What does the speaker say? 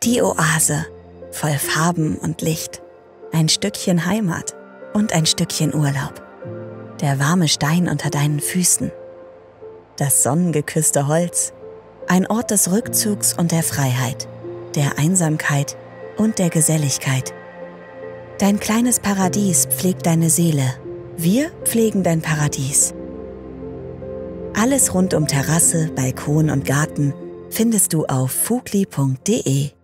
Die Oase, voll Farben und Licht. Ein Stückchen Heimat und ein Stückchen Urlaub. Der warme Stein unter deinen Füßen. Das sonnengeküsste Holz. Ein Ort des Rückzugs und der Freiheit, der Einsamkeit und der Geselligkeit. Dein kleines Paradies pflegt deine Seele. Wir pflegen dein Paradies. Alles rund um Terrasse, Balkon und Garten findest du auf fugli.de.